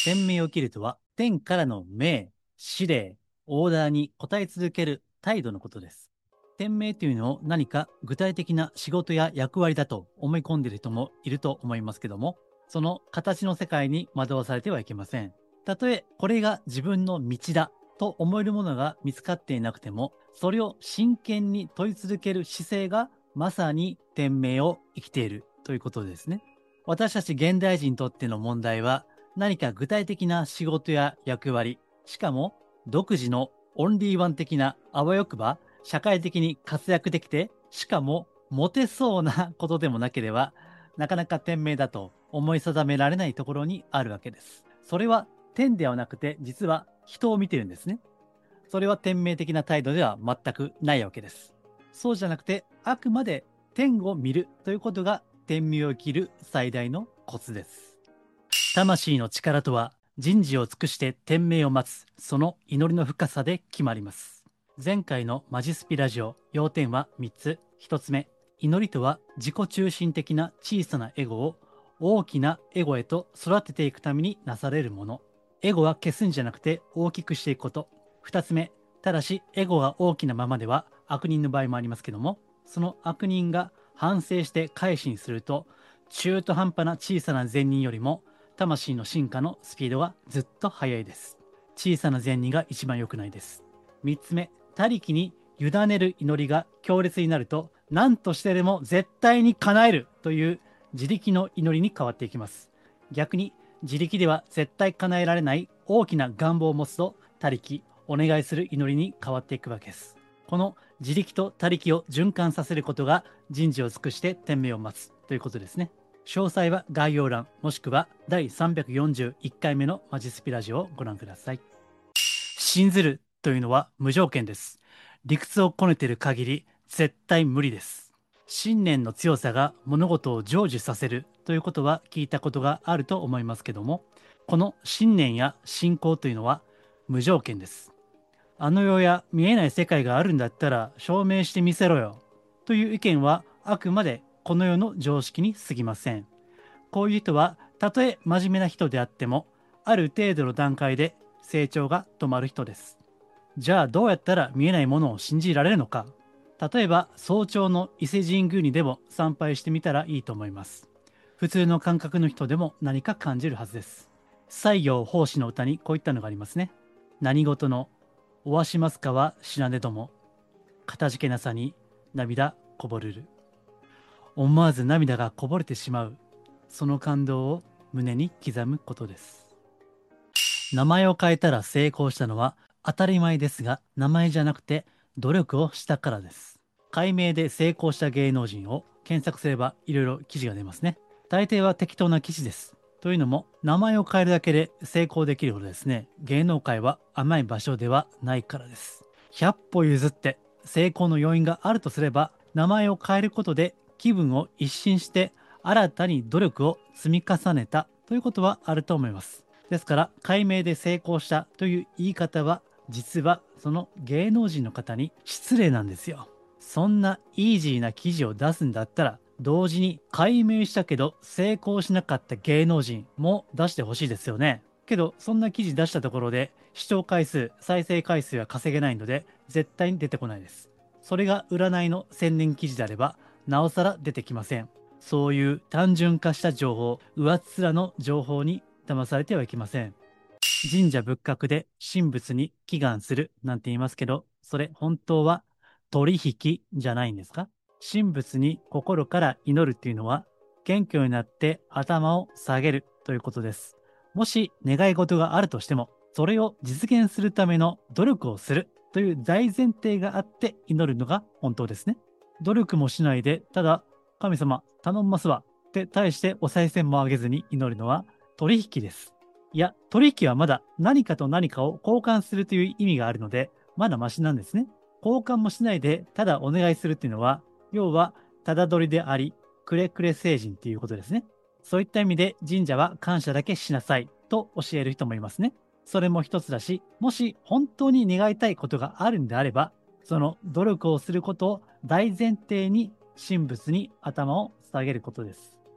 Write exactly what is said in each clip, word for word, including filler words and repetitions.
天命を切るとは、天からの命、指令、オーダーに応え続ける態度のことです。天命というのを何か具体的な仕事や役割だと思い込んでいる人もいると思いますけども、その形の世界に惑わされてはいけません。たとえこれが自分の道だと思えるものが見つかっていなくても、それを真剣に問い続ける姿勢がまさに天命を生きているということですね。私たち現代人にとっての問題は、何か具体的な仕事や役割、しかも独自のオンリーワン的なあわよくば社会的に活躍できて、しかもモテそうなことでもなければ、なかなか天命だと思い定められないところにあるわけです。それは天ではなくて、実は人を見てるんですね。それは天命的な態度では全くないわけです。そうじゃなくて、あくまで天を見るということが天命を生きる最大のコツです。魂の力とは、人事を尽くして天命を待つ、その祈りの深さで決まります。前回のマジスピラジオ、要点はみっつ。ひとつめ、祈りとは自己中心的な小さなエゴを大きなエゴへと育てていくためになされるもの。エゴは消すんじゃなくて大きくしていくこと。ふたつめ、ただしエゴが大きなままでは悪人の場合もありますけども、その悪人が反省して改心すると、中途半端な小さな善人よりも魂の進化のスピードがずっと速いです。小さな善人が一番良くないです。みっつめ、他力に委ねる祈りが強烈になると、何としてでも絶対に叶えるという自力の祈りに変わっていきます。逆に自力では絶対叶えられない大きな願望を持つと、他力、お願いする祈りに変わっていくわけです。この自力と他力を循環させることが人事を尽くして天命を待つということですね。詳細は概要欄もしくはだいさんびゃくよんじゅういっかいめのマジスピラジオをご覧ください。信ずるというのは無条件です。理屈をこねている限り絶対無理です。信念の強さが物事を成就させるということは聞いたことがあると思いますけども、この信念や信仰というのは無条件です。あの世や見えない世界があるんだったら証明してみせろよという意見はあくまでこの世の常識に過ぎません。こういう人はたとえ真面目な人であっても、ある程度の段階で成長が止まる人です。じゃあどうやったら見えないものを信じられるのか。例えば早朝の伊勢神宮にでも参拝してみたらいいと思います。普通の感覚の人でも何か感じるはずです。西行法師の歌にこういったのがありますね。何事のおわしますかは知らねども、かたじけなさに涙こぼるる。思わず涙がこぼれてしまう、その感動を胸に刻むことです。名前を変えたら成功したのは当たり前ですが、名前じゃなくて努力をしたからです。改名で成功した芸能人を検索すればいろいろ記事が出ますね。大抵は適当な記事です。というのも、名前を変えるだけで成功できるほどですね、芸能界は甘い場所ではないからです。ひゃっぽ譲って成功の要因があるとすれば、名前を変えることで気分を一新して新たに努力を積み重ねたということはあると思います。ですから、改名で成功したという言い方は、実はその芸能人の方に失礼なんですよ。そんなイージーな記事を出すんだったら、同時に改名したけど成功しなかった芸能人も出してほしいですよね。けど、そんな記事出したところで、視聴回数、再生回数は稼げないので、絶対に出てこないです。それが占いの宣伝記事であれば、なおさら出てきません。そういう単純化した情報、上っ面の情報に騙されてはいけません。神社仏閣で神仏に祈願するなんて言いますけど、それ本当は取引じゃないんですか？神仏に心から祈るっていうのは、謙虚になって頭を下げるということです。もし願い事があるとしても、それを実現するための努力をするという大前提があって祈るのが本当ですね。努力もしないで、ただ神様頼んますわって対してお賽銭もあげずに祈るのは取引です。いや、取引はまだ何かと何かを交換するという意味があるので、まだマシなんですね。交換もしないで、ただお願いするっていうのは、要は、ただ取りであり、くれくれ成人っていうことですね。そういった意味で神社は感謝だけしなさいと教える人もいますね。それも一つだし、もし本当に願いたいことがあるんであれば、その努力をすることを大前提に神仏に頭を下げることです。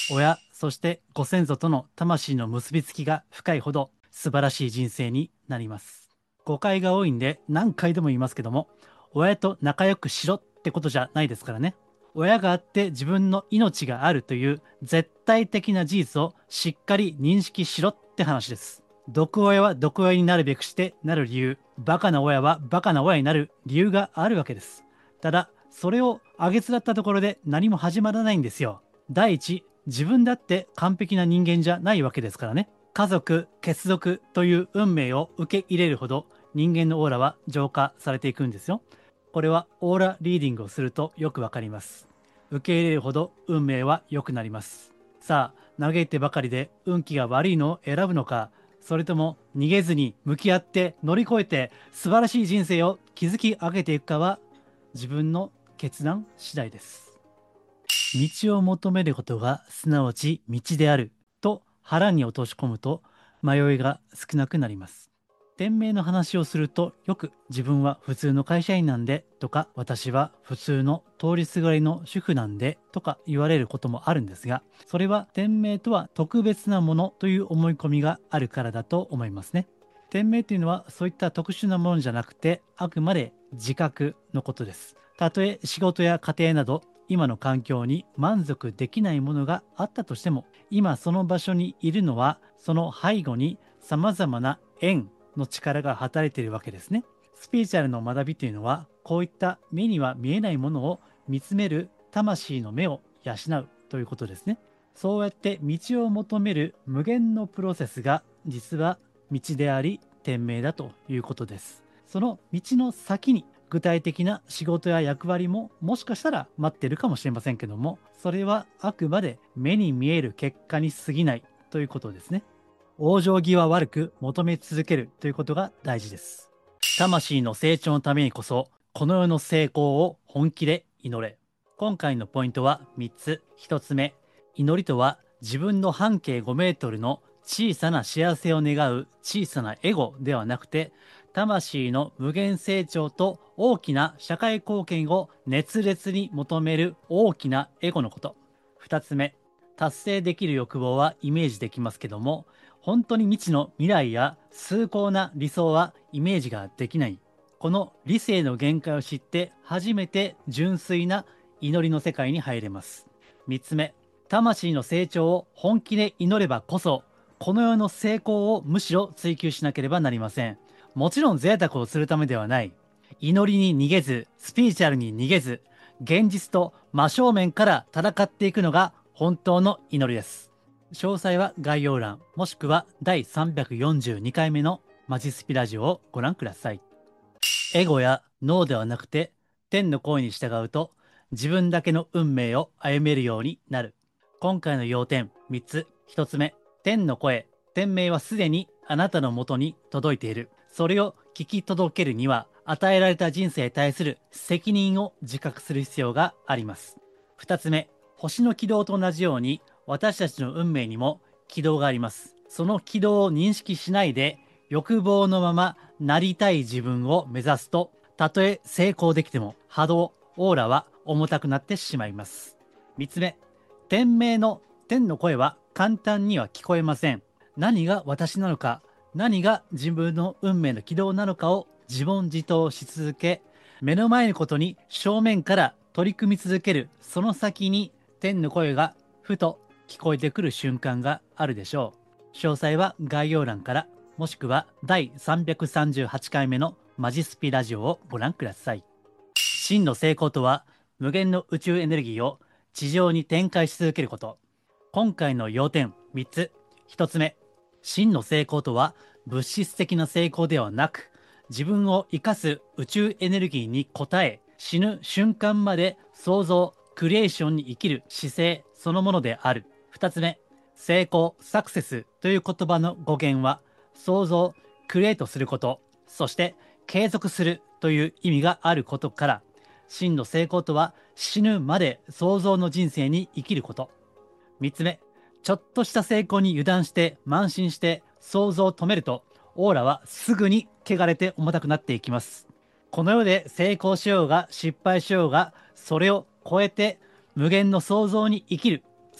親、そしてご先祖との魂の結びつきが深いほど素晴らしい人生になります。誤解が多いんで何回でも言いますけども、親と仲良くしろってことじゃないですからね。親があって自分の命があるという絶対的な事実をしっかり認識しろって話です。毒親は毒親になるべくしてなる理由、バカな親はバカな親になる理由があるわけです。ただ、それをあげつらったところで何も始まらないんですよ。第一、自分だって完璧な人間じゃないわけですからね。家族、血族という運命を受け入れるほど人間のオーラは浄化されていくんですよ。これはオーラリーディングをするとよくわかります。受け入れるほど運命は良くなります。さあ、嘆いてばかりで運気が悪いのを選ぶのか、それとも逃げずに向き合って乗り越えて素晴らしい人生を築き上げていくかは自分の決断次第です。道を求めることがすなわち道であると腹に落とし込むと迷いが少なくなります。店名の話をするとよく自分は普通の会社員なんでとか私は普通の通りすがりの主婦なんでとか言われることもあるんですが、それは店名とは特別なものという思い込みがあるからだと思いますね。店名というのはそういった特殊なものじゃなくてあくまで自覚のことです。たとえ仕事や家庭など今の環境に満足できないものがあったとしても、今その場所にいるのはその背後に様々な縁の力が働いているわけですね。スピリチュアルの学びというのはこういった目には見えないものを見つめる魂の目を養うということですね。そうやって道を求める無限のプロセスが実は道であり天命だということです。その道の先に具体的な仕事や役割ももしかしたら待ってるかもしれませんけども、それはあくまで目に見える結果に過ぎないということですね。往生際悪く求め続けるということが大事です。魂の成長のためにこそこの世の成功を本気で祈れ。今回のポイントはみっつ。ひとつめ、祈りとは自分の半径ごメートルの小さな幸せを願う小さなエゴではなくて、魂の無限成長と大きな社会貢献を熱烈に求める大きなエゴのこと。ふたつめ、達成できる欲望はイメージできますけども、本当に未知の未来や崇高な理想はイメージができない。この理性の限界を知って初めて純粋な祈りの世界に入れます。みっつめ、魂の成長を本気で祈ればこそ、この世の成功をむしろ追求しなければなりません。もちろん贅沢をするためではない。祈りに逃げず、スピリチュアルに逃げず、現実と真正面から戦っていくのが本当の祈りです。詳細は概要欄、もしくはだいさんびゃくよんじゅうにかいめのマジスピラジオをご覧ください。エゴや脳ではなくて天の声に従うと自分だけの運命を歩めるようになる。今回の要点みっつ。ひとつめ、天の声。天命はすでにあなたのもとに届いている。それを聞き届けるには与えられた人生に対する責任を自覚する必要があります。ふたつめ、星の軌道と同じように私たちの運命にも軌道があります。その軌道を認識しないで欲望のままなりたい自分を目指すと、たとえ成功できても波動、オーラは重たくなってしまいます。みっつめ、天命の天の声は簡単には聞こえません。何が私なのか、何が自分の運命の軌道なのかを自問自答し続け、目の前のことに正面から取り組み続けるその先に天の声がふと聞こえてくる瞬間があるでしょう。詳細は概要欄から、もしくはだいさんびゃくさんじゅうはちかいめのマジスピラジオをご覧ください。真の成功とは無限の宇宙エネルギーを地上に展開し続けること。今回の要点みっつ。ひとつめ、真の成功とは物質的な成功ではなく、自分を生かす宇宙エネルギーに応え、死ぬ瞬間まで創造、クリエーションに生きる姿勢そのものである。ふたつめ、成功、サクセスという言葉の語源は、創造、クリエイトすること、そして継続するという意味があることから、真の成功とは死ぬまで創造の人生に生きること。みっつめ、ちょっとした成功に油断して慢心して想像を止めると、オーラはすぐに汚れて重たくなっていきます。この世で成功しようが失敗しようが、それを超えて無限の創造に生きる、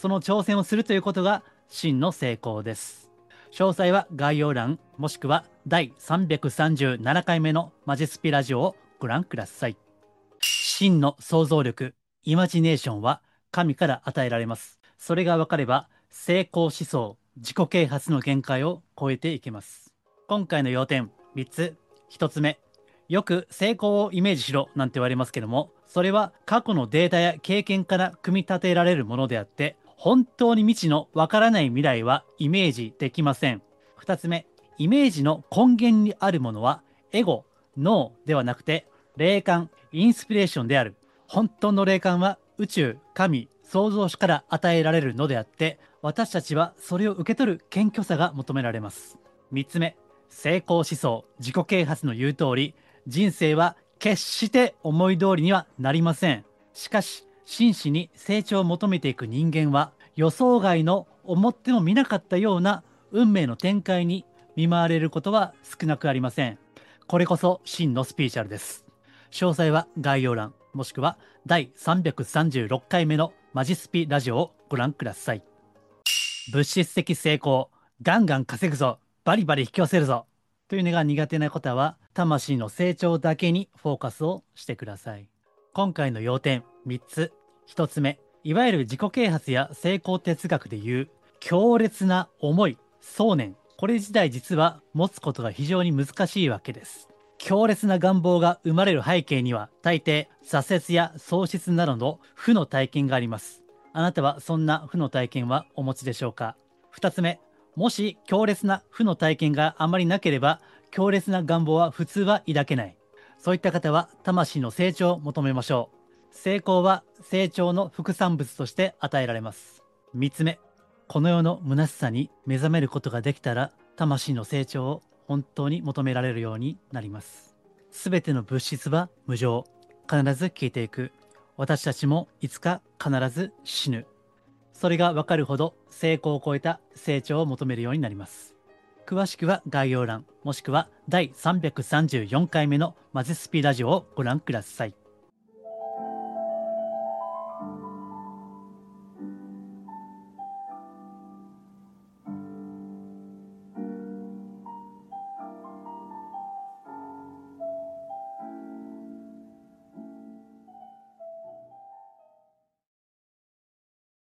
その挑戦をするということが真の成功です。詳細は概要欄もしくはだいさんびゃくさんじゅうななかいめのマジスピラジオをご覧ください。真の想像力、イマジネーションは神から与えられます。それが分かれば成功思想、自己啓発の限界を超えていけます。今回の要点みっつ。ひとつめ、よく成功をイメージしろなんて言われますけども、それは過去のデータや経験から組み立てられるものであって、本当に未知のわからない未来はイメージできません。ふたつめ、イメージの根源にあるものはエゴ、脳ではなくて霊感、インスピレーションである。本当の霊感は宇宙、神、創造主から与えられるのであって、私たちはそれを受け取る謙虚さが求められます。みっつめ、成功思想、自己啓発の言う通り、人生は決して思い通りにはなりません。しかし、真摯に成長を求めていく人間は、予想外の思ってもみなかったような運命の展開に見舞われることは少なくありません。これこそ真のスピーチャルです。詳細は概要欄、もしくはだいさんびゃくさんじゅうろっかいめのマジスピラジオをご覧ください。物質的成功、ガンガン稼ぐぞ、バリバリ引き寄せるぞというのが苦手な方は、魂の成長だけにフォーカスをしてください。今回の要点みっつ。ひとつめ、いわゆる自己啓発や成功哲学でいう強烈な思い、想念。これ自体実は持つことが非常に難しいわけです。強烈な願望が生まれる背景には大抵挫折や喪失などの負の体験があります。あなたはそんな負の体験はお持ちでしょうか。ふたつめ、もし強烈な負の体験があまりなければ強烈な願望は普通は抱けない。そういった方は魂の成長を求めましょう。成功は成長の副産物として与えられます。みっつめ、この世の虚しさに目覚めることができたら魂の成長を本当に求められるようになります。すべての物質は無常、必ず消えていく。私たちもいつか必ず死ぬ。それが分かるほど成功を超えた成長を求めるようになります。詳しくは概要欄もしくはだいさんびゃくさんじゅうよんかいめのマジスピラジオをご覧ください。